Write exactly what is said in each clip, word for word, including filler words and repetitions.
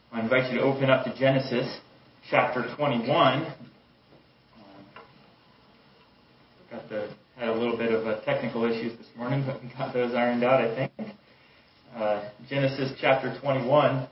I invite you to open up to Genesis chapter twenty-one. Um, got the had a little bit of uh, technical issues this morning, but we got those ironed out, I think. Uh, Genesis chapter twenty-one.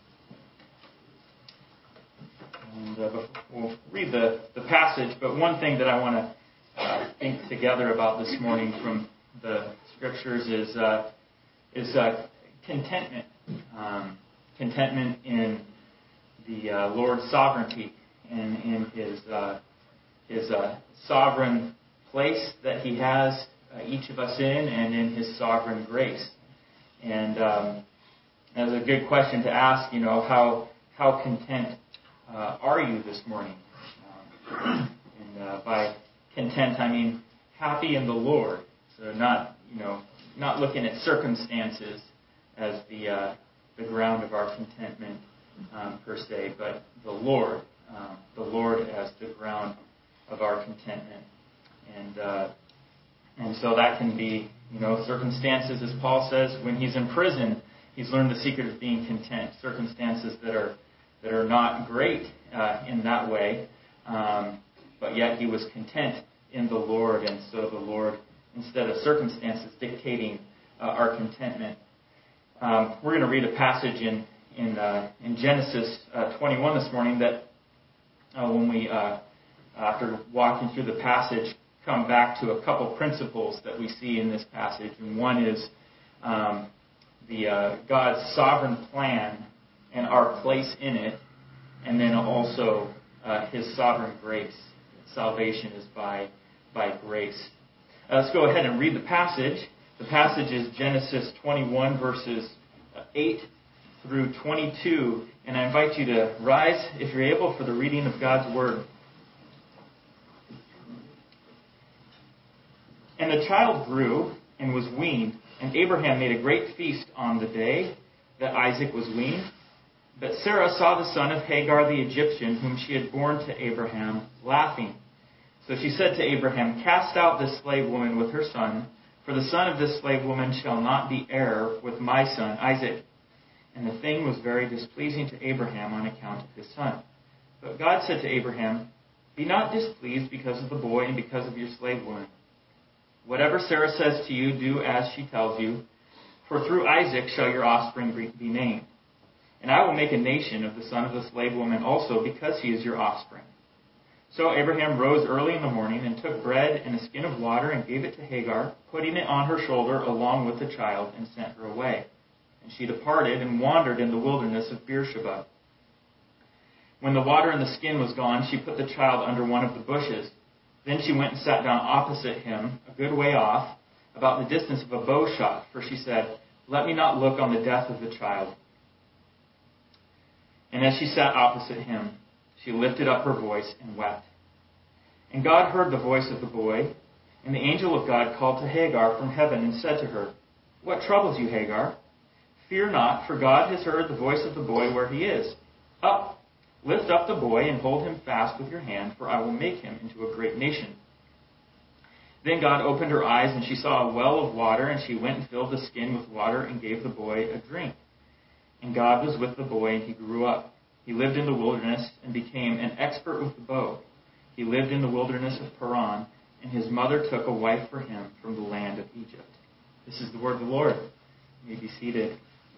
And uh, we'll read the, the passage, but one thing that I want to uh, think together about this morning from the scriptures is uh, is uh, contentment. Um, contentment in the uh, Lord's sovereignty and in His uh, His uh, sovereign place that He has uh, each of us in, and in His sovereign grace. And um, that's a good question to ask. You know, how how content uh, are you this morning? Um, and uh, by content, I mean happy in the Lord. So not you know not looking at circumstances as the uh, the ground of our contentment um, per se, but the Lord, um, the Lord as the ground of our contentment. And uh, and so that can be, you know, circumstances, as Paul says, when he's in prison, he's learned the secret of being content. Circumstances that are that are not great uh, in that way, um, but yet he was content in the Lord, and so the Lord, instead of circumstances dictating uh, our contentment. Um, we're going to read a passage in in, uh, in Genesis uh, twenty-one this morning that uh, when we, uh, after walking through the passage, come back to a couple principles that we see in this passage. And one is um, the uh, God's sovereign plan and our place in it, and then also uh, His sovereign grace. Salvation is by by grace. Uh, let's go ahead and read the passage. The passage is Genesis twenty-one, verses eight through twenty-two. And I invite you to rise, if you're able, for the reading of God's Word. And the child grew and was weaned, and Abraham made a great feast on the day that Isaac was weaned. But Sarah saw the son of Hagar the Egyptian, whom she had borne to Abraham, laughing. So she said to Abraham, "Cast out this slave woman with her son, for the son of this slave woman shall not be heir with my son Isaac." And the thing was very displeasing to Abraham on account of his son. But God said to Abraham, "Be not displeased because of the boy and because of your slave woman. Whatever Sarah says to you, do as she tells you, for through Isaac shall your offspring be named. And I will make a nation of the son of the slave woman also, because he is your offspring." So Abraham rose early in the morning and took bread and a skin of water and gave it to Hagar, putting it on her shoulder along with the child, and sent her away. And she departed and wandered in the wilderness of Beersheba. When the water in the skin was gone, she put the child under one of the bushes. Then she went and sat down opposite him, a good way off, about the distance of a bow shot, for she said, "Let me not look on the death of the child." And as she sat opposite him, she lifted up her voice and wept. And God heard the voice of the boy, and the angel of God called to Hagar from heaven and said to her, "What troubles you, Hagar? Fear not, for God has heard the voice of the boy where he is. Up, lift up the boy and hold him fast with your hand, for I will make him into a great nation." Then God opened her eyes, and she saw a well of water, and she went and filled the skin with water and gave the boy a drink. And God was with the boy, and he grew up. He lived in the wilderness and became an expert with the bow. He lived in the wilderness of Paran, and his mother took a wife for him from the land of Egypt. This is the word of the Lord. You may be seated.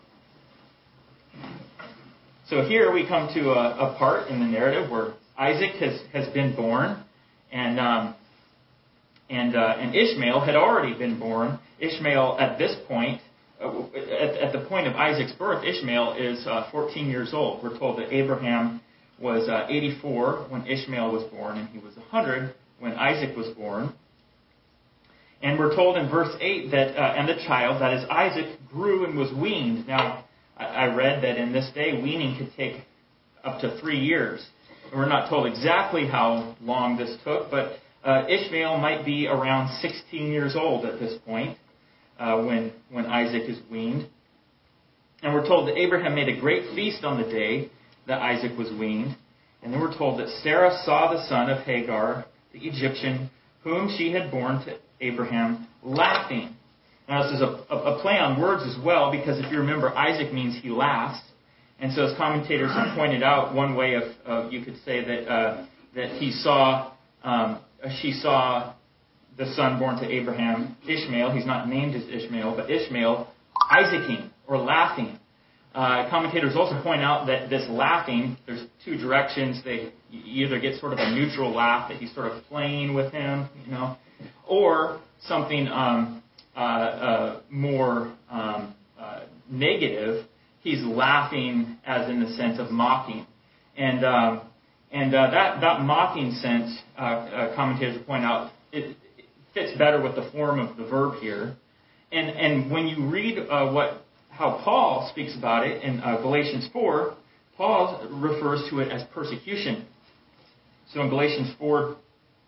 So here we come to a, a part in the narrative where Isaac has, has been born, and um, and uh, and Ishmael had already been born. Ishmael at this point, uh, at, at the point of Isaac's birth, Ishmael is uh, fourteen years old. We're told that Abraham was uh, eighty-four when Ishmael was born, and he was one hundred when Isaac was born. And we're told in verse eight that, uh, and the child, that is Isaac, grew and was weaned. Now, I read that in this day, weaning could take up to three years. We're not told exactly how long this took, but uh, Ishmael might be around sixteen years old at this point uh, when, when Isaac is weaned. And we're told that Abraham made a great feast on the day that Isaac was weaned. And then we're told that Sarah saw the son of Hagar, the Egyptian, whom she had borne to Abraham, laughing. Now, this is a, a play on words as well, because if you remember, Isaac means he laughs. And so as commentators have pointed out, one way of uh, you could say that uh, that he saw um, she saw the son born to Abraham, Ishmael. He's not named as Ishmael, but Ishmael, Isaacing or laughing. Uh, commentators also point out that this laughing, there's two directions. They you either get sort of a neutral laugh that he's sort of playing with him, you know, or something um, uh, uh, more um, uh, negative. He's laughing as in the sense of mocking. And um, and uh, that, that mocking sense, uh, uh, commentators point out, it, it fits better with the form of the verb here. And and when you read uh, what how Paul speaks about it in uh, Galatians four, Paul refers to it as persecution. So in Galatians four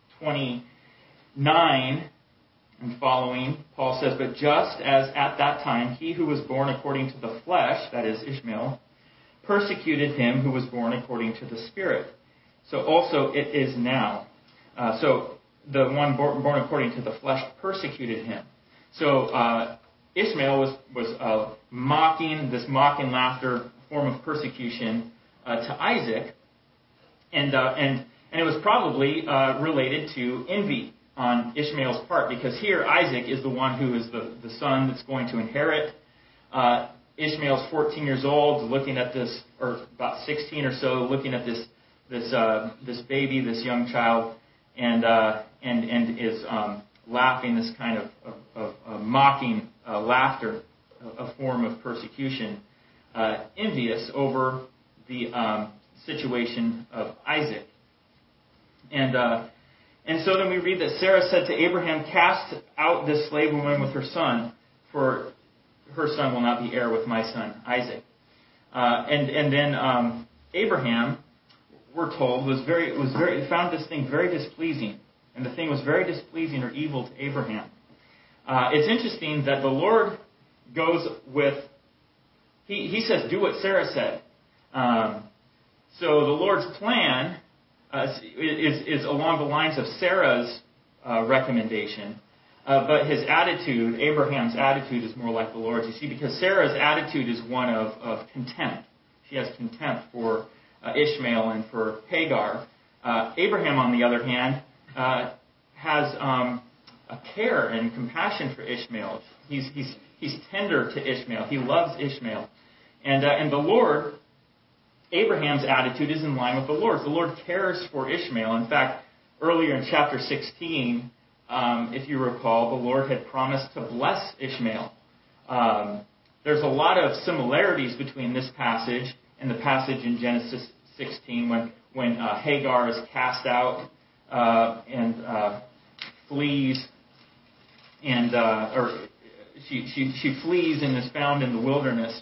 twenty-nine and following, Paul says, "But just as at that time he who was born according to the flesh," that is Ishmael, "persecuted him who was born according to the Spirit, so also it is now." Uh, so the one born, born according to the flesh persecuted him. So uh, Ishmael was was uh, mocking, this mocking laughter, form of persecution uh, to Isaac, and uh, and and it was probably uh, related to envy on Ishmael's part, because here Isaac is the one who is the, the son that's going to inherit. Uh, Ishmael's fourteen years old, looking at this, or about sixteen or so, looking at this this uh, this baby, this young child, and uh, and and is um, laughing, this kind of, of, of, of mocking uh, laughter, a, a form of persecution, uh, envious over the um, situation of Isaac. And uh, and so then we read that Sarah said to Abraham, "Cast out this slave woman with her son, for her son will not be heir with my son Isaac." Uh, and and then um, Abraham, we're told, was very was very found this thing very displeasing, and the thing was very displeasing or evil to Abraham. Uh, it's interesting that the Lord goes with he he says, "Do what Sarah said." Um, so the Lord's plan uh, is is along the lines of Sarah's uh, recommendation. Uh, but his attitude, Abraham's attitude, is more like the Lord's. You see, because Sarah's attitude is one of, of contempt. She has contempt for uh, Ishmael and for Hagar. Uh, Abraham, on the other hand, uh, has um, a care and compassion for Ishmael. He's he's he's tender to Ishmael. He loves Ishmael, and uh, and the Lord, Abraham's attitude is in line with the Lord's. The Lord cares for Ishmael. In fact, earlier in chapter sixteen. Um, if you recall, the Lord had promised to bless Ishmael. Um, there's a lot of similarities between this passage and the passage in Genesis sixteen when when uh, Hagar is cast out uh, and uh, flees, and uh, or she, she she flees and is found in the wilderness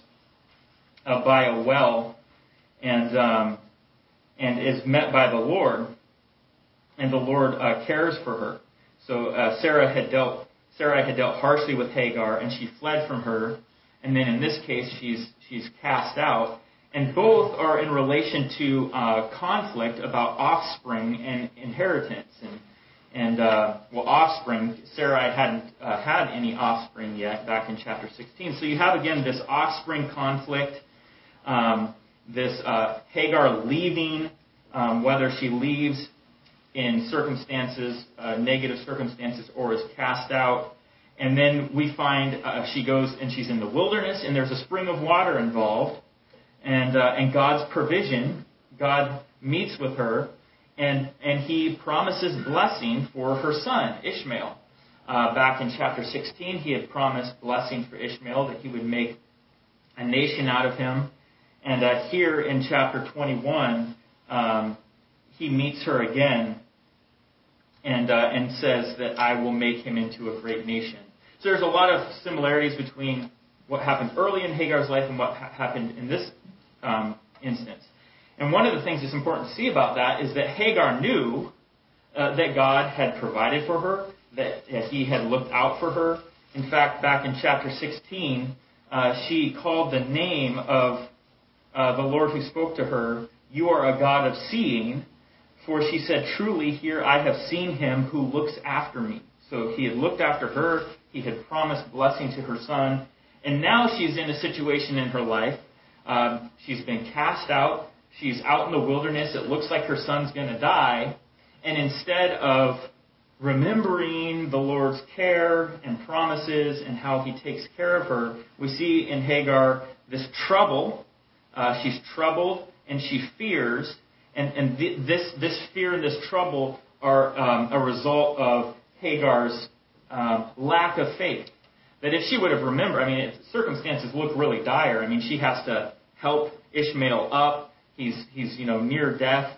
uh, by a well, and um, and is met by the Lord, and the Lord uh, cares for her. So uh, Sarah had dealt Sarah had dealt harshly with Hagar, and she fled from her. And then in this case, she's she's cast out. And both are in relation to uh, conflict about offspring and inheritance. And and uh, well, offspring. Sarah hadn't uh, had any offspring yet back in chapter sixteen. So you have again this offspring conflict. Um, this uh, Hagar leaving, um, whether she leaves in circumstances, uh, negative circumstances, or is cast out. And then we find uh, she goes and she's in the wilderness, and there's a spring of water involved, and uh, and God's provision. God meets with her, and and He promises blessing for her son Ishmael. Uh, back in chapter sixteen, He had promised blessing for Ishmael, that He would make a nation out of him. And uh, here in chapter twenty-one, um, He meets her again. And, uh, and says that I will make him into a great nation. So there's a lot of similarities between what happened early in Hagar's life and what ha- happened in this um, instance. And one of the things that's important to see about that is that Hagar knew uh, that God had provided for her, that uh, He had looked out for her. In fact, back in chapter sixteen, uh, she called the name of uh, the Lord who spoke to her, "You are a God of seeing." For she said, "Truly here I have seen Him who looks after me." So He had looked after her. He had promised blessing to her son. And now she's in a situation in her life Um, she's been cast out. She's out in the wilderness. It looks like her son's going to die. And instead of remembering the Lord's care and promises and how he takes care of her, we see in Hagar this trouble. Uh, she's troubled and she fears. And, and th- this, this fear and this trouble are um, a result of Hagar's um, lack of faith. That if she would have remembered, I mean, if circumstances look really dire. I mean, she has to help Ishmael up. He's, he's you know, near death.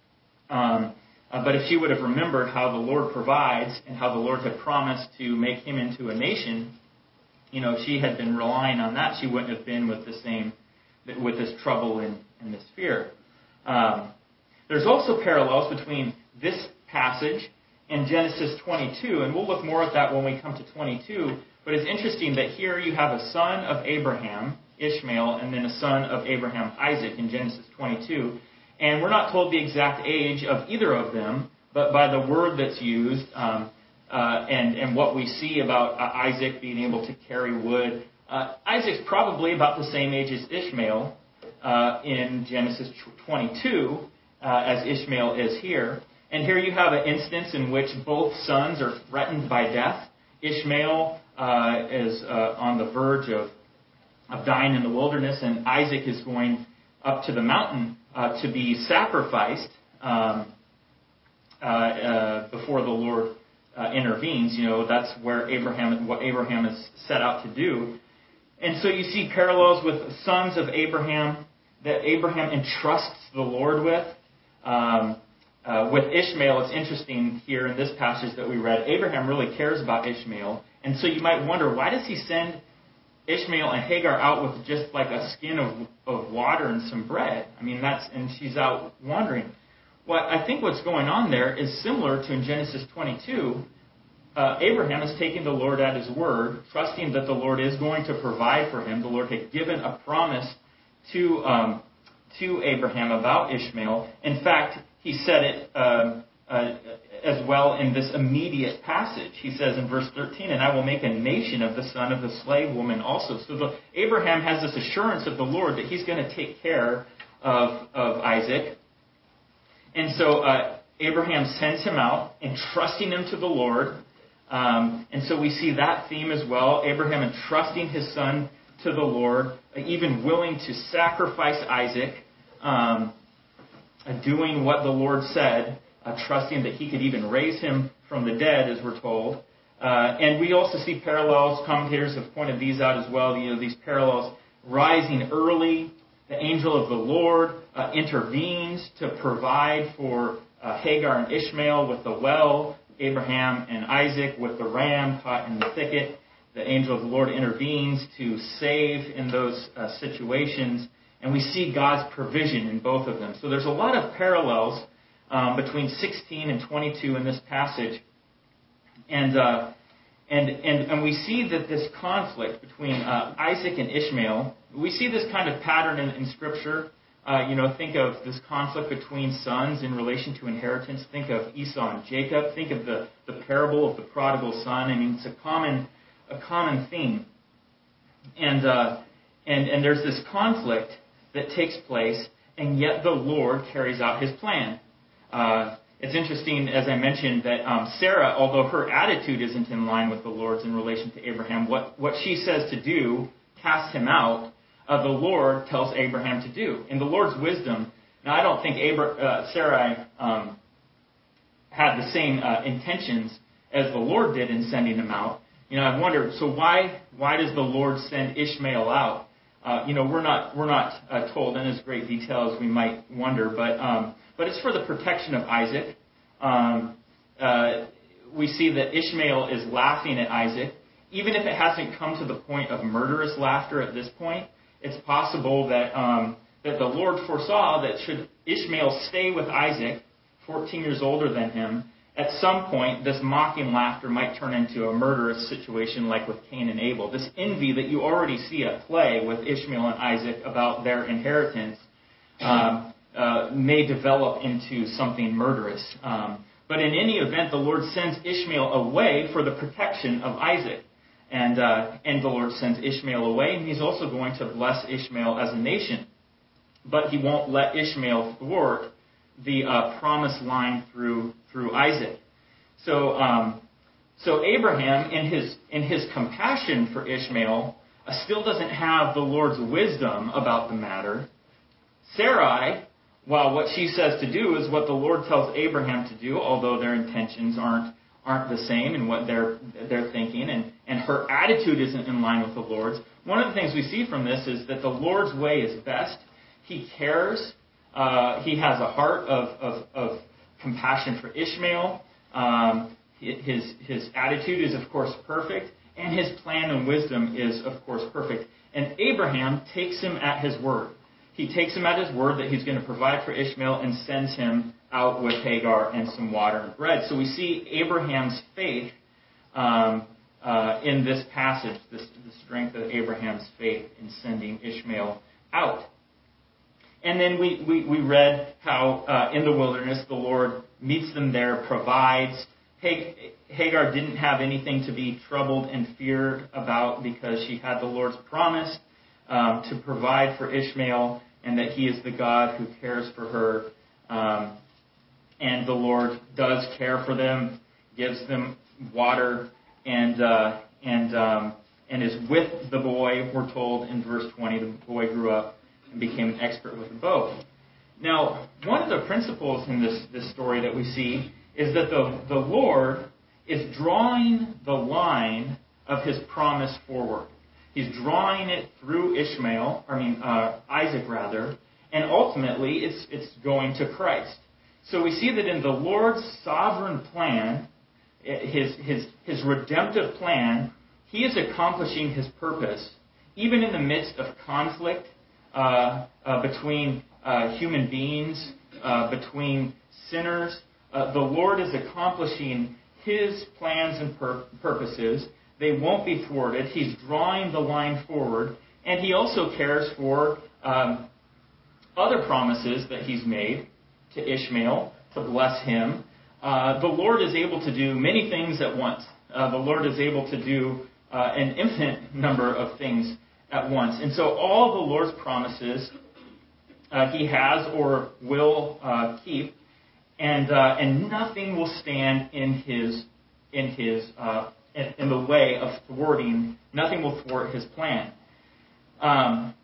Um, uh, but if she would have remembered how the Lord provides and how the Lord had promised to make him into a nation, you know, if she had been relying on that, she wouldn't have been with the same, with this trouble and, and this fear. Um, there's also parallels between this passage and Genesis twenty-two, and we'll look more at that when we come to twenty-two. But it's interesting that here you have a son of Abraham, Ishmael, and then a son of Abraham, Isaac, in Genesis twenty-two. And we're not told the exact age of either of them, but by the word that's used um, uh, and, and what we see about uh, Isaac being able to carry wood. Uh, Isaac's probably about the same age as Ishmael uh, in Genesis twenty-two uh, as Ishmael is here. And here you have an instance in which both sons are threatened by death. Ishmael uh, is uh, on the verge of, of dying in the wilderness, and Isaac is going up to the mountain uh, to be sacrificed um, uh, uh, before the Lord uh, intervenes. You know, that's where Abraham, what Abraham is set out to do. And so you see parallels with sons of Abraham that Abraham entrusts the Lord with. Um, uh, with Ishmael, it's interesting here in this passage that we read, Abraham really cares about Ishmael. And so you might wonder, why does he send Ishmael and Hagar out with just like a skin of, of water and some bread? I mean, that's, and she's out wandering. What I think what's going on there is similar to in Genesis twenty-two. Uh, Abraham is taking the Lord at his word, trusting that the Lord is going to provide for him. The Lord had given a promise to um, to Abraham about Ishmael. In fact, he said it uh, uh, as well in this immediate passage. He says in verse thirteen, "And I will make a nation of the son of the slave woman also." So the, Abraham has this assurance of the Lord that he's going to take care of, of Isaac. And so uh, Abraham sends him out, entrusting him to the Lord. Um, and so we see that theme as well. Abraham entrusting his son to the Lord, even willing to sacrifice Isaac, um, doing what the Lord said, uh, trusting that he could even raise him from the dead, as we're told. Uh, and we also see parallels. Commentators have pointed these out as well. You know, these parallels rising early. The angel of the Lord uh, intervenes to provide for uh, Hagar and Ishmael with the well. Abraham and Isaac with the ram caught in the thicket. The angel of the Lord intervenes to save in those uh, situations. And we see God's provision in both of them. So there's a lot of parallels um, between sixteen and twenty-two in this passage. And, uh, and, and, and we see that this conflict between uh, Isaac and Ishmael, we see this kind of pattern in, in Scripture. Uh, you know, think of this conflict between sons in relation to inheritance. Think of Esau and Jacob. Think of the, the parable of the prodigal son. I mean, it's a common a common theme. And uh, and and there's this conflict that takes place, and yet the Lord carries out His plan. Uh, it's interesting, as I mentioned, that um, Sarah, although her attitude isn't in line with the Lord's in relation to Abraham, what what she says to do, cast him out, Uh, the Lord tells Abraham to do. In the Lord's wisdom, now I don't think Abra- uh, Sarai um, had the same uh, intentions as the Lord did in sending him out. You know, I wonder, so why why does the Lord send Ishmael out? Uh, you know, we're not we're not uh, told in as great detail as we might wonder, but um, but it's for the protection of Isaac. Um, uh, we see that Ishmael is laughing at Isaac, even if it hasn't come to the point of murderous laughter at this point. It's possible that um, that the Lord foresaw that should Ishmael stay with Isaac, fourteen years older than him, at some point this mocking laughter might turn into a murderous situation like with Cain and Abel. This envy that you already see at play with Ishmael and Isaac about their inheritance um, uh, may develop into something murderous. Um, but in any event, the Lord sends Ishmael away for the protection of Isaac. And, uh, and the Lord sends Ishmael away, and he's also going to bless Ishmael as a nation. But he won't let Ishmael thwart the uh, promised line through through Isaac. So um, so Abraham, in his in his compassion for Ishmael, uh, still doesn't have the Lord's wisdom about the matter. Sarai, while what she says to do is what the Lord tells Abraham to do, although their intentions aren't aren't the same in what they're they're thinking, and, and her attitude isn't in line with the Lord's. One of the things we see from this is that the Lord's way is best. He cares. Uh, he has a heart of, of, of compassion for Ishmael. Um, his his attitude is, of course, perfect, and his plan and wisdom is, of course, perfect. And Abraham takes him at his word. He takes him at his word that he's going to provide for Ishmael and sends him out with Hagar and some water and bread. So we see Abraham's faith um, uh, in this passage, this, the strength of Abraham's faith in sending Ishmael out. And then we, we, we read how uh, in the wilderness the Lord meets them there, provides. Hagar didn't have anything to be troubled and feared about because she had the Lord's promise um, to provide for Ishmael, and that he is the God who cares for her. Um, and the Lord does care for them, gives them water, and uh, and um, and is with the boy. We're told in verse twenty, the boy grew up and became an expert with a bow. Now, one of the principles in this, this story that we see is that the, the Lord is drawing the line of his promise forward. He's drawing it through Ishmael, I mean uh, Isaac rather, and ultimately it's it's going to Christ. So we see that in the Lord's sovereign plan, his his his redemptive plan, he is accomplishing his purpose, even in the midst of conflict uh, uh, between uh, human beings, uh, between sinners. Uh, the Lord is accomplishing his plans and pur- purposes. They won't be thwarted. He's drawing the line forward. And he also cares for um, other promises that he's made to Ishmael to bless him. Uh, the Lord is able to do many things at once. Uh, the Lord is able to do uh, an infinite number of things at once. And so all the Lord's promises uh, he has or will uh, keep. And uh, and nothing will stand in his in his uh, in, in the way of thwarting. Nothing will thwart his plan. Um,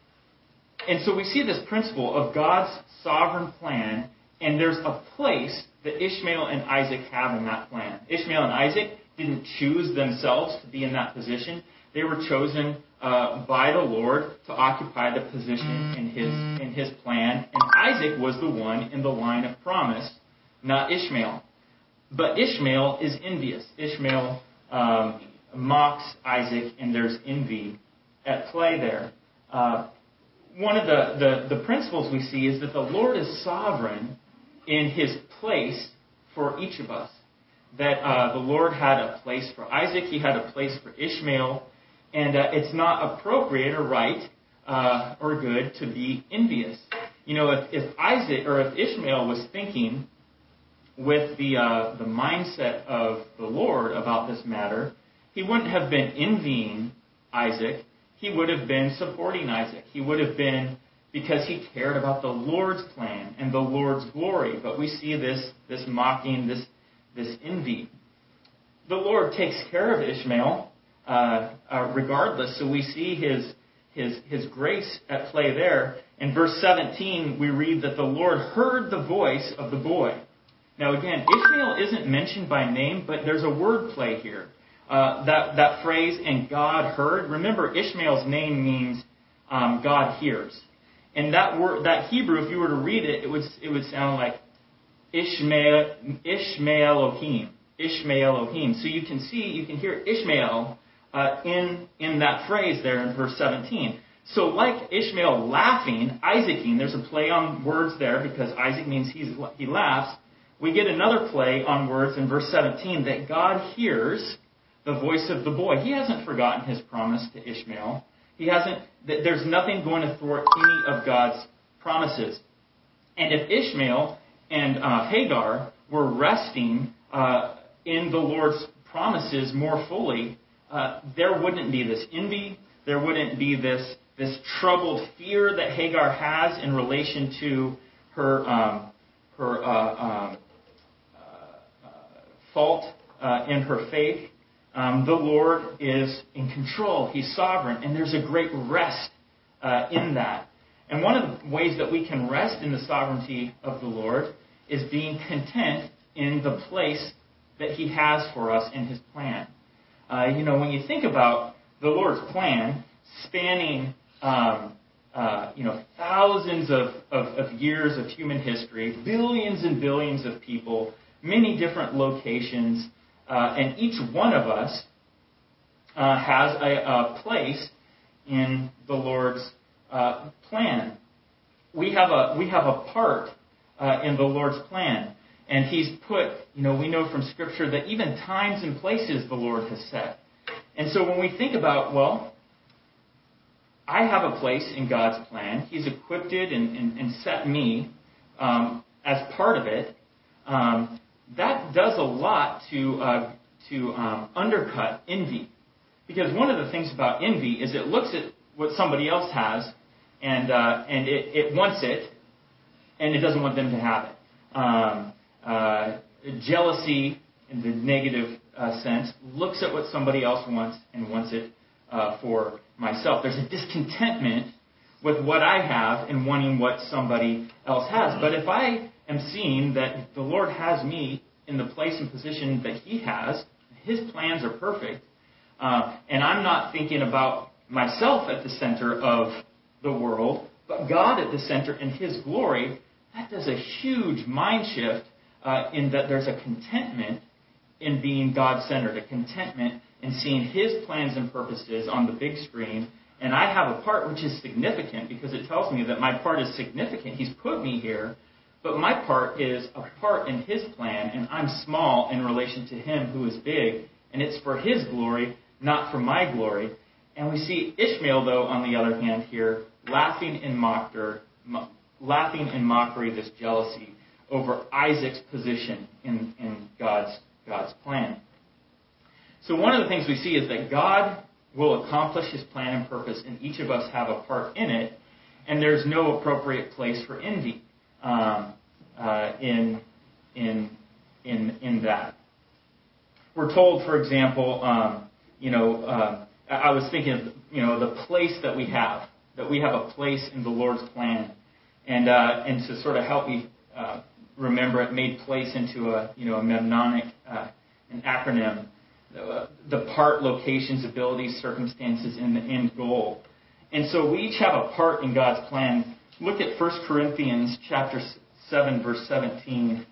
and so we see this principle of God's sovereign plan, and there's a place that Ishmael and Isaac have in that plan. Ishmael and Isaac didn't choose themselves to be in that position. They were chosen uh, by the Lord to occupy the position in his in his plan. And Isaac was the one in the line of promise, not Ishmael. But Ishmael is envious. Ishmael um, mocks Isaac, and there's envy at play there. Uh, one of the, the, the principles we see is that the Lord is sovereign in his place for each of us. That uh, the Lord had a place for Isaac, he had a place for Ishmael, and uh, it's not appropriate or right uh, or good to be envious. You know, if, if Isaac or if Ishmael was thinking with the uh, the mindset of the Lord about this matter, he wouldn't have been envying Isaac. He would have been supporting Isaac. He would have been, because he cared about the Lord's plan and the Lord's glory. But we see this this mocking, this this envy. The Lord takes care of Ishmael uh, uh, regardless. So we see his his his grace at play there. In verse seventeen, we read that the Lord heard the voice of the boy. Now again, Ishmael isn't mentioned by name, but there's a word play here. Uh, that that phrase, "and God heard." Remember, Ishmael's name means um, God hears, and that word, that Hebrew, if you were to read it, it would it would sound like Ishmael Ishmaelohim Ishmaelohim. So you can see, you can hear Ishmael uh, in in that phrase there in verse seventeen. So like Ishmael laughing, Isaacing, there's a play on words there because Isaac means he's he laughs. We get another play on words in verse seventeen that God hears the voice of the boy. He hasn't forgotten his promise to Ishmael. He hasn't. There's nothing going to thwart any of God's promises. And if Ishmael and uh, Hagar were resting uh, in the Lord's promises more fully, uh, there wouldn't be this envy. There wouldn't be this this troubled fear that Hagar has in relation to her um, her uh, um, uh, fault uh, in her faith. Um, the Lord is in control. He's sovereign, and there's a great rest uh, in that. And one of the ways that we can rest in the sovereignty of the Lord is being content in the place that He has for us in His plan. Uh, you know, when you think about the Lord's plan spanning, um, uh, you know, thousands of, of, of years of human history, billions and billions of people, many different locations, uh, and each one of us uh, has a, a place in the Lord's uh, plan. We have a we have a part uh, in the Lord's plan. And He's put, you know, we know from Scripture that even times and places the Lord has set. And so when we think about, well, I have a place in God's plan. He's equipped it and, and, and set me um, as part of it. Um, that does a lot to uh, to um, undercut envy. Because one of the things about envy is it looks at what somebody else has and uh, and it, it wants it, and it doesn't want them to have it. Um, Uh, jealousy, in the negative uh, sense, looks at what somebody else wants and wants it uh, for myself. There's a discontentment with what I have and wanting what somebody else has. But if I am seeing that the Lord has me in the place and position that He has, His plans are perfect, uh, and I'm not thinking about myself at the center of the world, but God at the center in His glory, that does a huge mind shift. Uh, in that there's a contentment in being God-centered, a contentment in seeing His plans and purposes on the big screen. And I have a part which is significant because it tells me that my part is significant. He's put me here, but my part is a part in His plan, and I'm small in relation to Him who is big, and it's for His glory, not for my glory. And we see Ishmael, though, on the other hand here, laughing in mockery, laughing in mockery, this jealousy over Isaac's position in, in God's, God's plan. So one of the things we see is that God will accomplish His plan and purpose, and each of us have a part in it, and there's no appropriate place for envy um, uh, in, in, in, in that. We're told, for example, um, you know, uh, I was thinking of, you know, the place that we have, that we have a place in the Lord's plan, and uh, and to sort of help me uh, remember it, made place into a, you know, a mnemonic, uh, an acronym, uh, the part, locations, abilities, circumstances, and the end goal. And so we each have a part in God's plan. Look at First Corinthians chapter seven, verse seventeen.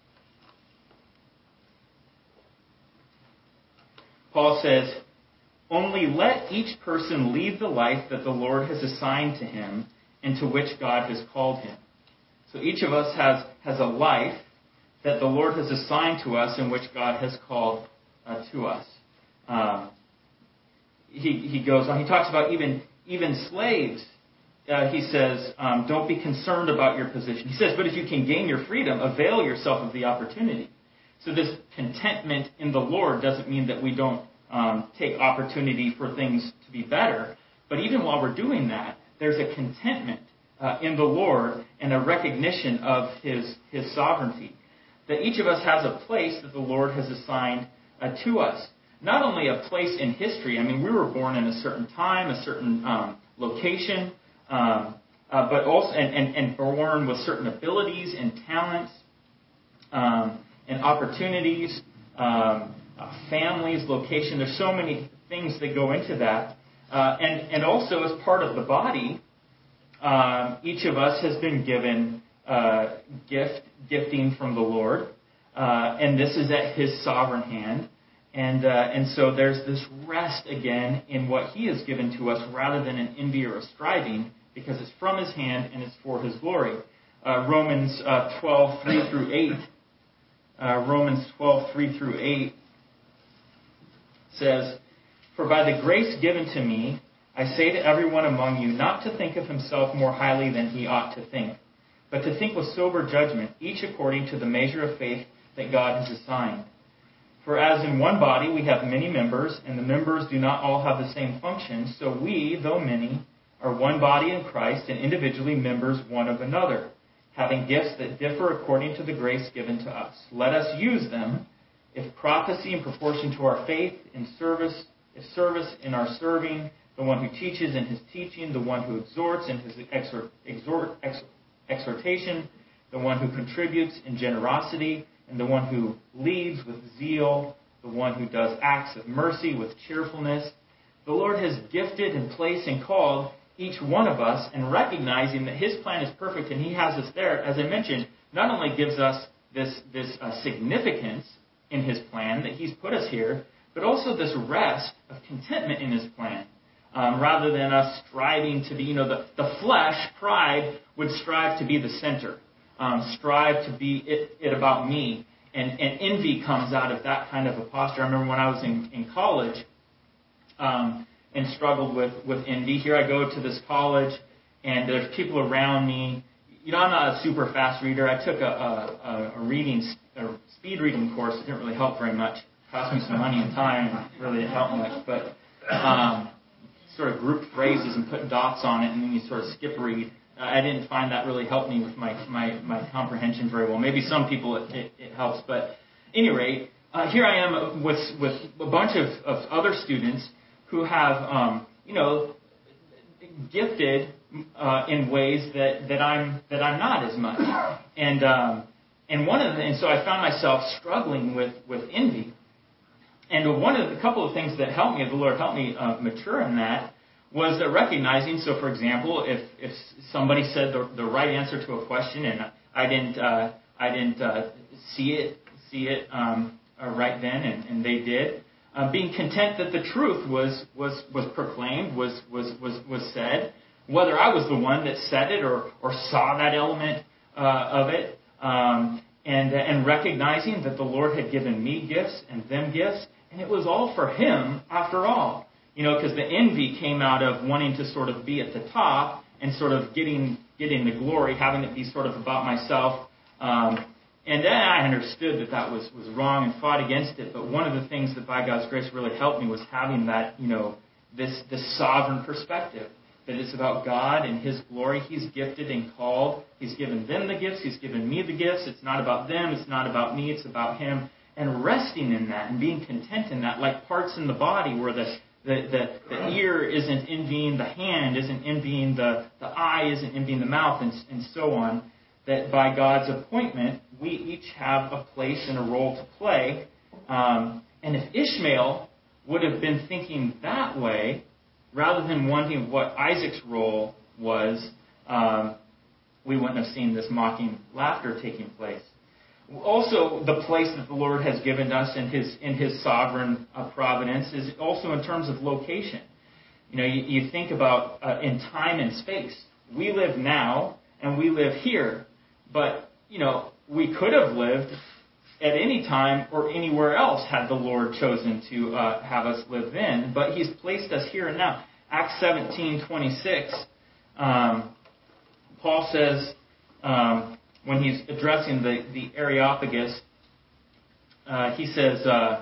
Paul says, "Only let each person lead the life that the Lord has assigned to him and to which God has called him." So each of us has, has a life that the Lord has assigned to us in which God has called uh, to us. Um, he, he goes on, he talks about even, even slaves. Uh, he says, um, don't be concerned about your position. He says, but if you can gain your freedom, avail yourself of the opportunity. So this contentment in the Lord doesn't mean that we don't um, take opportunity for things to be better. But even while we're doing that, there's a contentment Uh, in the Lord and a recognition of His His sovereignty. That each of us has a place that the Lord has assigned uh, to us. Not only a place in history, I mean, we were born in a certain time, a certain um, location, um, uh, but also and, and, and born with certain abilities and talents um, and opportunities, um, uh, families, location. There's so many things that go into that. Uh, and, and also as part of the body, Um, each of us has been given uh, gift, gifting from the Lord, uh, and this is at His sovereign hand. And uh, and so there's this rest again in what He has given to us rather than an envy or a striving, because it's from His hand and it's for His glory. Uh, Romans uh, twelve, three through eight. Uh, Romans twelve, three through eight says, "For by the grace given to me, I say to everyone among you not to think of himself more highly than he ought to think, but to think with sober judgment, each according to the measure of faith that God has assigned. For as in one body we have many members, and the members do not all have the same function, so we, though many, are one body in Christ, and individually members one of another, having gifts that differ according to the grace given to us. Let us use them, if prophecy in proportion to our faith, in service, if service in our serving, the one who teaches in his teaching, the one who exhorts in his exhort, exhort, exhort, exhortation, the one who contributes in generosity, and the one who leads with zeal, the one who does acts of mercy with cheerfulness. The Lord has gifted and placed and called each one of us, and recognizing that his plan is perfect and he has us there, as I mentioned, not only gives us this, this uh, significance in his plan that he's put us here, but also this rest of contentment in his plan. Um, rather than us striving to be, you know, the, the flesh, pride, would strive to be the center. Um, strive to be it, it about me. And, and envy comes out of that kind of a posture. I remember when I was in, in college um, and struggled with, with envy. Here I go to this college, and there's people around me. You know, I'm not a super fast reader. I took a, a, a reading, a speed reading course. It didn't really help very much. It cost me some money and time. It really didn't help much. But um, sort of grouped phrases and put dots on it, and then you sort of skip read. I didn't find that really helped me with my, my, my comprehension very well. Maybe some people it, it, it helps. But at any rate, uh, here I am with with a bunch of, of other students who have, um, you know, gifted uh, in ways that, that I'm that I'm not as much. And um, and one of the, and so I found myself struggling with, with envy. And one of the couple of things that helped me, the Lord helped me uh, mature in that, was that recognizing, so for example, if, if somebody said the, the right answer to a question and I didn't uh, I didn't uh, see it see it um, uh, right then and, and they did, uh, being content that the truth was was was proclaimed, was was was was said, whether I was the one that said it or or saw that element uh, of it, um, and and recognizing that the Lord had given me gifts and them gifts, and it was all for Him after all. You know, because the envy came out of wanting to sort of be at the top and sort of getting getting the glory, having it be sort of about myself. Um, and then I understood that that was, was wrong and fought against it. But one of the things that by God's grace really helped me was having that, you know, this, this sovereign perspective. That it's about God and His glory. He's gifted and called. He's given them the gifts. He's given me the gifts. It's not about them. It's not about me. It's about Him. And resting in that and being content in that, like parts in the body where the The, the, the ear isn't envying the hand, isn't envying the, the eye, isn't envying the mouth, and, and so on. That by God's appointment, we each have a place and a role to play. Um, and if Ishmael would have been thinking that way, rather than wanting what Isaac's role was, um, we wouldn't have seen this mocking laughter taking place. Also, the place that the Lord has given us in His in His sovereign uh, providence is also in terms of location. You know, you, you think about uh, in time and space. We live now, and we live here. But, you know, we could have lived at any time or anywhere else had the Lord chosen to uh, have us live then. But He's placed us here and now. Acts seventeen twenty-six, um, Paul says, Um, when he's addressing the, the Areopagus, uh, he says, uh,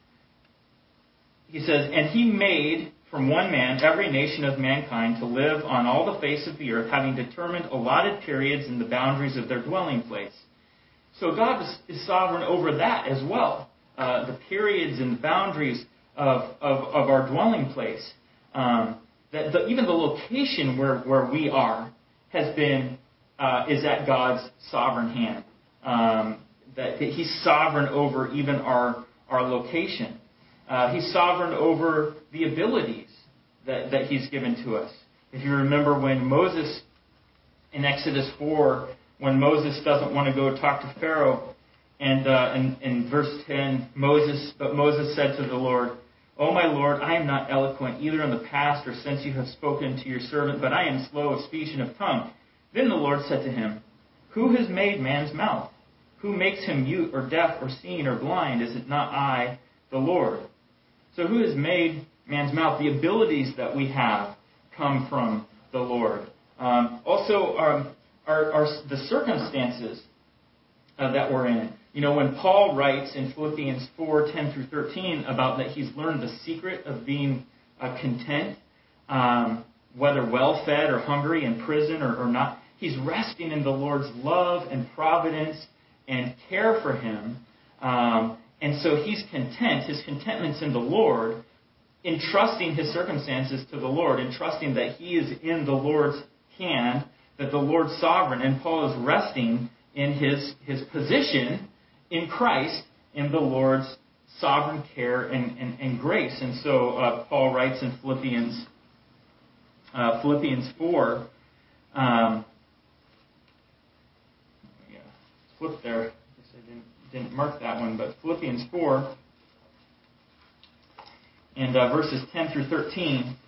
he says, and He made from one man every nation of mankind to live on all the face of the earth, having determined allotted periods and the boundaries of their dwelling place. So God is, is sovereign over that as well, uh, the periods and the boundaries of, of, of our dwelling place. Um, that the, even the location where, where we are has been Uh, is at God's sovereign hand. Um, that, that He's sovereign over even our our location. Uh, he's sovereign over the abilities that, that He's given to us. If you remember when Moses, in Exodus four, when Moses doesn't want to go talk to Pharaoh, and uh, in, in verse ten, Moses, but Moses said to the Lord, "O my Lord, I am not eloquent either in the past or since you have spoken to your servant, but I am slow of speech and of tongue." Then the Lord said to him, "Who has made man's mouth? Who makes him mute or deaf or seen or blind? Is it not I, the Lord?" So who has made man's mouth? The abilities that we have come from the Lord. Um, also, our, our, our, the circumstances uh, that we're in. You know, when Paul writes in Philippians four, ten through thirteen about that he's learned the secret of being uh, content, um, whether well-fed or hungry, in prison or, or not, he's resting in the Lord's love and providence and care for him. Um, and so he's content. His contentment's in the Lord, entrusting his circumstances to the Lord, entrusting that he is in the Lord's hand, that the Lord's sovereign. And Paul is resting in his, his position in Christ, in the Lord's sovereign care and, and, and grace. And so uh, Paul writes in Philippians uh, Philippians four, um, yeah, flip there. I guess I didn't, didn't mark that one, but Philippians four and uh, verses ten through thirteen.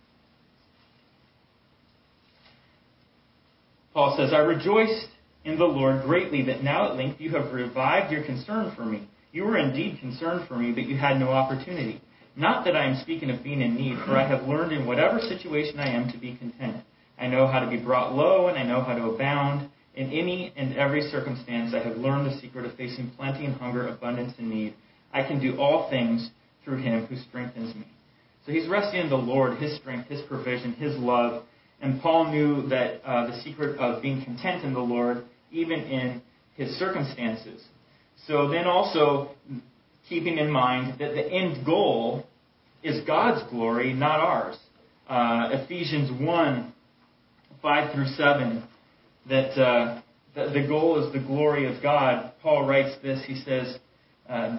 Paul says, I rejoiced in the Lord greatly that now at length you have revived your concern for me. You were indeed concerned for me, but you had no opportunity. Not that I am speaking of being in need, for I have learned in whatever situation I am to be content. I know how to be brought low, and I know how to abound. In any and every circumstance I have learned the secret of facing plenty and hunger, abundance and need. I can do all things through him who strengthens me. So he's resting in the Lord, his strength, his provision, his love. And Paul knew that uh, the secret of being content in the Lord, even in his circumstances. So then also keeping in mind that the end goal is God's glory, not ours. Uh, Ephesians one, five through seven, that uh, the, the goal is the glory of God. Paul writes this, he says, uh,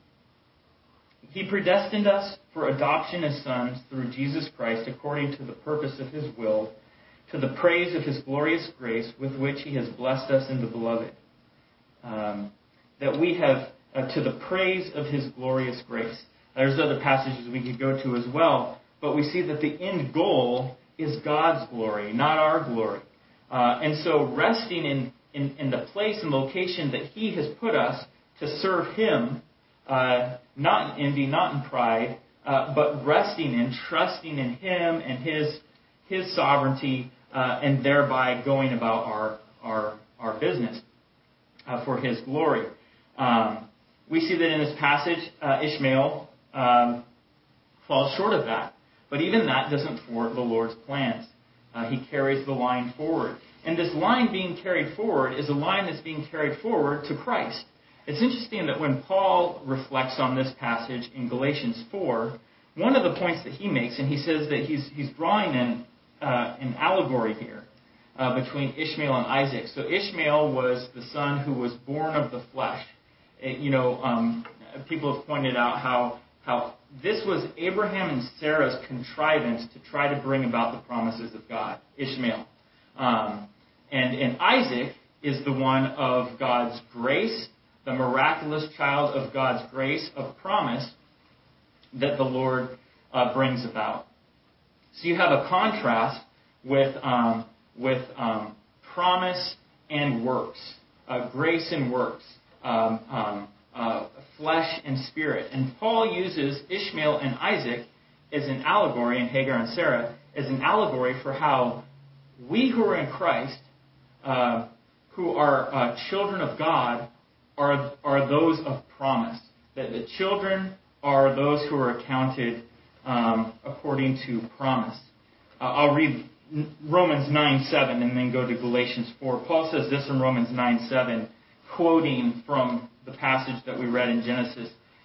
He predestined us for adoption as sons through Jesus Christ according to the purpose of his will, to the praise of his glorious grace with which he has blessed us in the beloved. Um, that we have, uh, to the praise of his glorious grace. There's other passages we could go to as well, but we see that the end goal is God's glory, not our glory. Uh, and so resting in, in, in the place and location that he has put us to serve him, uh, not in envy, not in pride, uh, but resting in, trusting in him and his his sovereignty, uh, and thereby going about our our, our business uh, for his glory. Um, we see that in this passage, uh, Ishmael um, falls short of that. But even that doesn't thwart the Lord's plans. Uh, he carries the line forward. And this line being carried forward is a line that's being carried forward to Christ. It's interesting that when Paul reflects on this passage in Galatians four, one of the points that he makes, and he says that he's he's drawing an, uh, an allegory here uh, between Ishmael and Isaac. So Ishmael was the son who was born of the flesh. It, you know, um, people have pointed out how how this was Abraham and Sarah's contrivance to try to bring about the promises of God, Ishmael. Um, and, and Isaac is the one of God's grace, the miraculous child of God's grace, of promise that the Lord uh, brings about. So you have a contrast with, um, with um, promise and works, uh, grace and works. Um, um, Uh, flesh and spirit. And Paul uses Ishmael and Isaac as an allegory, and Hagar and Sarah, as an allegory for how we who are in Christ, uh, who are uh, children of God, are, are those of promise. That the children are those who are accounted um, according to promise. Uh, I'll read Romans nine seven and then go to Galatians four. Paul says this in Romans nine seven, quoting from the passage that we read in Genesis.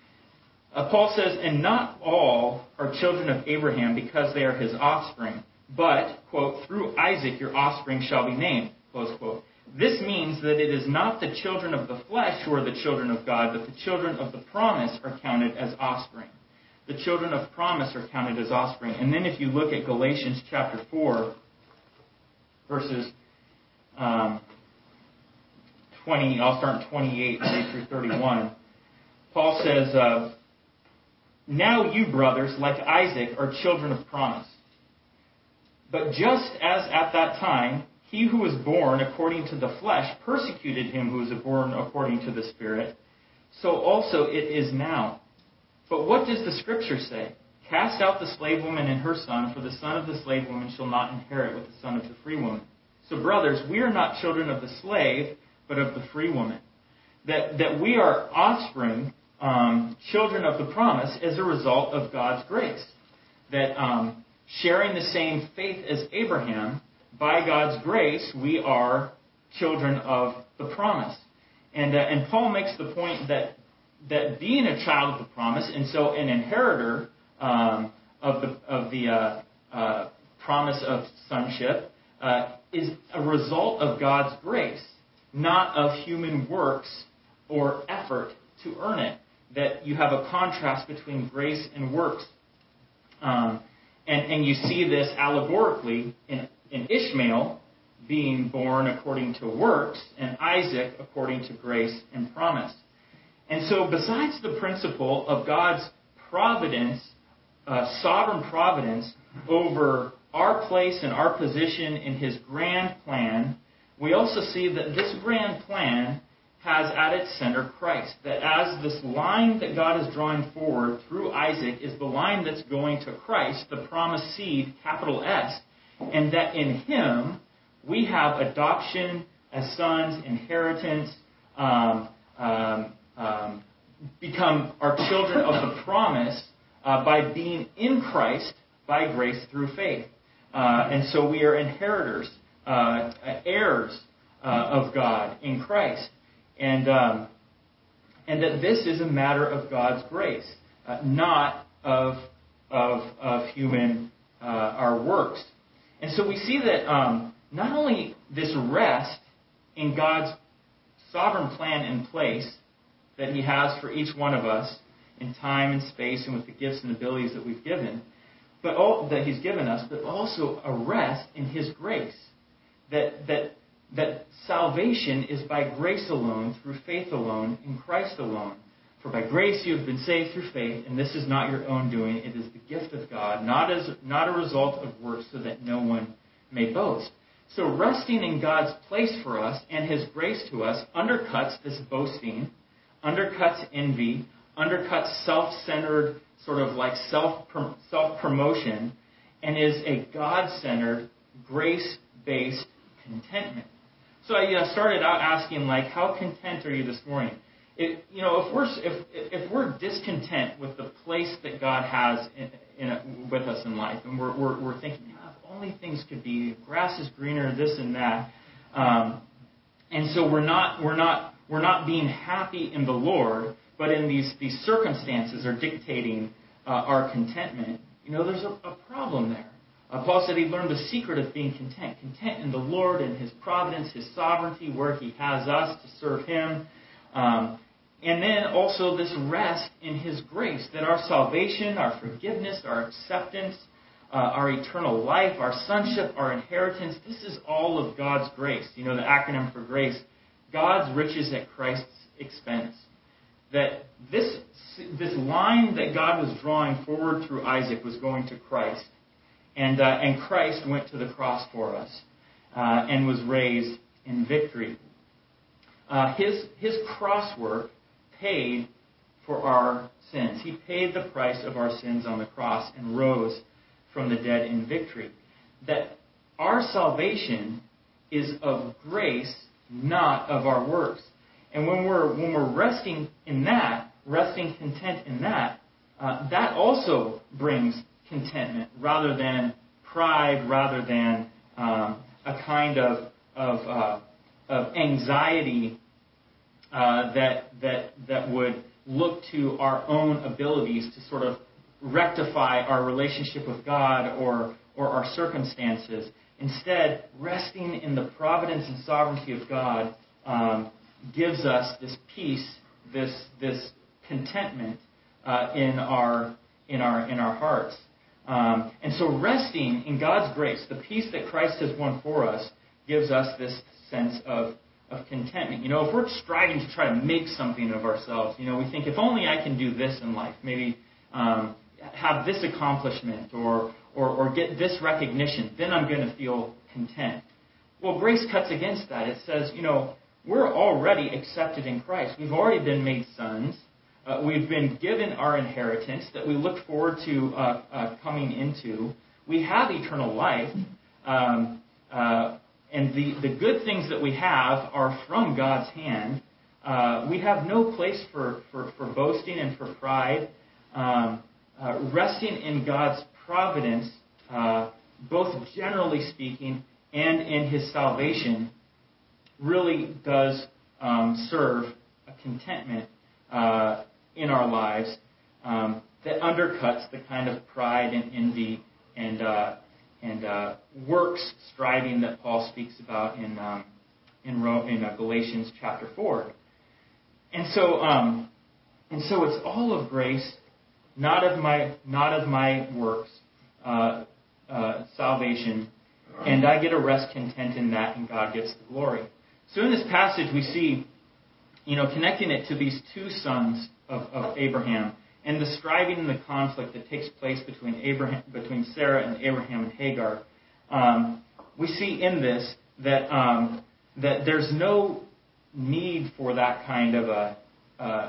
Uh, Paul says, and not all are children of Abraham because they are his offspring, but, quote, through Isaac your offspring shall be named, close quote. This means that it is not the children of the flesh who are the children of God, but the children of the promise are counted as offspring. The children of promise are counted as offspring. And then if you look at Galatians chapter four, verses um, twenty, I'll start in twenty-eight, read through thirty-one. Paul says, uh, now you, brothers, like Isaac, are children of promise. But just as at that time, he who was born according to the flesh persecuted him who was born according to the Spirit, so also it is now. But what does the Scripture say? Cast out the slave woman and her son, for the son of the slave woman shall not inherit with the son of the free woman. So, brothers, we are not children of the slave, but of the free woman. that, that we are offspring, um, children of the promise as a result of God's grace. That um, sharing the same faith as Abraham, by God's grace, we are children of the promise. And uh, and Paul makes the point that that being a child of the promise, and so an inheritor um, of the of the uh, uh, promise of sonship, uh, is a result of God's grace, not of human works or effort to earn it. That you have a contrast between grace and works. Um, and, and you see this allegorically in, in Ishmael being born according to works and Isaac according to grace and promise. And so besides the principle of God's providence, uh, sovereign providence over our place and our position in His grand plan, we also see that this grand plan has at its center Christ. That as this line that God is drawing forward through Isaac is the line that's going to Christ, the promised seed, capital S, and that in Him we have adoption as sons, inheritance, um, um, um, become our children of the promise uh, by being in Christ by grace through faith. Uh, and so we are inheritors, uh, heirs uh, of God in Christ. And um, and that this is a matter of God's grace, uh, not of of of human uh, our works. And so we see that um, not only this rest in God's sovereign plan in place that He has for each one of us in time and space and with the gifts and abilities that we've given, but all, that He's given us, but also a rest in His grace. That that. That salvation is by grace alone, through faith alone, in Christ alone. For by grace you have been saved through faith, and this is not your own doing. It is the gift of God, not as not a result of works, so that no one may boast. So resting in God's place for us and His grace to us undercuts this boasting, undercuts envy, undercuts self-centered, sort of like self self-promotion, and is a God-centered, grace-based contentment. So I uh, started out asking, like, how content are you this morning? It, you know, if we're if if we're discontent with the place that God has in, in a, with us in life, and we're we're, we're thinking, oh, if only things could be, grass is greener, this and that, um, and so we're not we're not we're not being happy in the Lord, but in these these circumstances are dictating uh, our contentment. You know, there's a, a problem there. Uh, Paul said he learned the secret of being content. Content in the Lord and His providence, His sovereignty, where He has us to serve Him. Um, and then also this rest in His grace, that our salvation, our forgiveness, our acceptance, uh, our eternal life, our sonship, our inheritance, this is all of God's grace. You know, the acronym for grace, God's riches at Christ's expense. That this, this line that God was drawing forward through Isaac was going to Christ. And, uh, and Christ went to the cross for us uh, and was raised in victory. Uh, his, his cross work paid for our sins. He paid the price of our sins on the cross and rose from the dead in victory. That our salvation is of grace, not of our works. And when we're when we're resting in that, resting content in that, uh, that also brings contentment rather than pride, rather than um, a kind of of, uh, of anxiety uh, that that that would look to our own abilities to sort of rectify our relationship with God or or our circumstances. Instead, resting in the providence and sovereignty of God um, gives us this peace, this this contentment uh, in our in our in our hearts. Um, and so resting in God's grace, the peace that Christ has won for us, gives us this sense of, of contentment. You know, if we're striving to try to make something of ourselves, you know, we think, if only I can do this in life, maybe um, have this accomplishment or, or, or get this recognition, then I'm going to feel content. Well, grace cuts against that. It says, you know, we're already accepted in Christ. We've already been made sons. Uh, we've been given our inheritance that we look forward to uh, uh, coming into. We have eternal life. Um, uh, and the, the good things that we have are from God's hand. uh, we have no place for, for, for boasting and for pride. Um, uh, resting in God's providence, uh, both generally speaking and in His salvation, really does um, serve a contentment uh, in our lives um, that undercuts the kind of pride and envy and uh, and uh, works striving that Paul speaks about in um, in, Rome, in uh, Galatians chapter four. And so um, and so it's all of grace, not of my not of my works, uh, uh, salvation, and I get to rest content in that, and God gets the glory. So in this passage we see, you know, connecting it to these two sons of, of Abraham, and the striving and the conflict that takes place between Abraham, between Sarah and Abraham and Hagar. Um, we see in this that um, that there's no need for that kind of a, a, a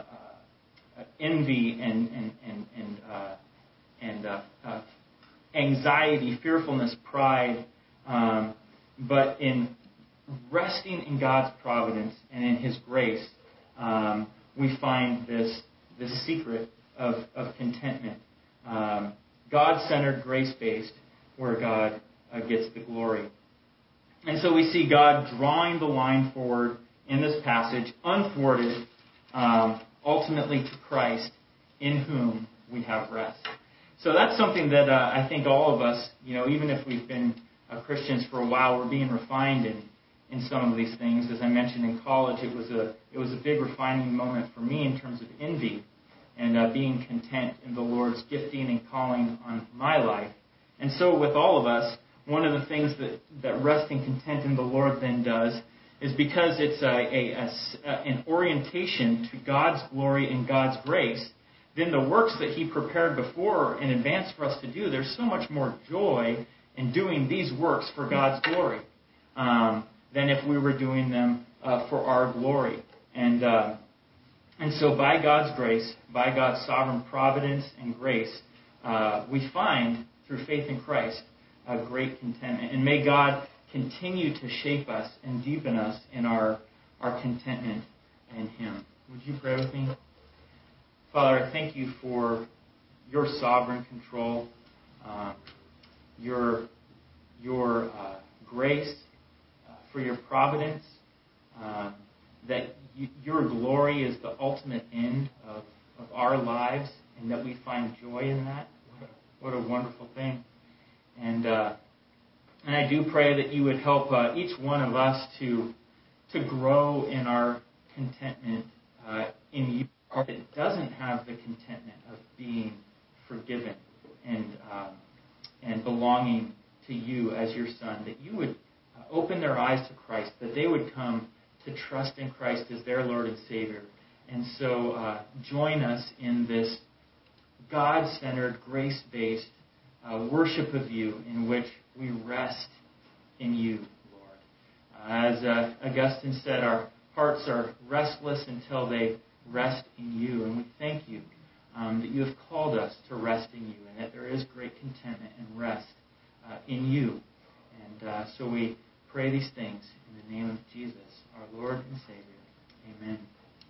envy and and and and, uh, and uh, uh, anxiety, fearfulness, pride, um, but in resting in God's providence and in His grace, um, we find this this secret of, of contentment. Um, God-centered, grace-based, where God uh, gets the glory. And so we see God drawing the line forward in this passage, unthwarted, um, ultimately to Christ, in whom we have rest. So that's something that uh, I think all of us, you know, even if we've been uh, Christians for a while, we're being refined in in some of these things. As I mentioned in college, it was a it was a big refining moment for me in terms of envy and uh, being content in the Lord's gifting and calling on my life. And so with all of us, one of the things that, that resting content in the Lord then does is because it's a, a, a, an orientation to God's glory and God's grace, then the works that He prepared before in advance for us to do, there's so much more joy in doing these works for God's glory um, than if we were doing them uh, for our glory. And uh, and so by God's grace, by God's sovereign providence and grace, uh, we find, through faith in Christ, a great contentment. And may God continue to shape us and deepen us in our, our contentment in Him. Would you pray with me? Father, I thank You for Your sovereign control, uh, Your, your uh, grace, uh, for Your providence, uh, that you, Your glory is the ultimate end of, of our lives, and that we find joy in that. What a, what a wonderful thing. And uh, and I do pray that You would help uh, each one of us to to grow in our contentment uh, in You, that doesn't have the contentment of being forgiven and um, and belonging to You as Your Son, that You would uh, open their eyes to Christ, that they would come to trust in Christ as their Lord and Savior. And so uh, join us in this God-centered, grace-based uh, worship of You, in which we rest in You, Lord. Uh, as uh, Augustine said, our hearts are restless until they rest in You. And we thank You um, that You have called us to rest in You, and that there is great contentment and rest uh, in You. And uh, so we pray these things in the name of Jesus, our Lord and Savior. Amen.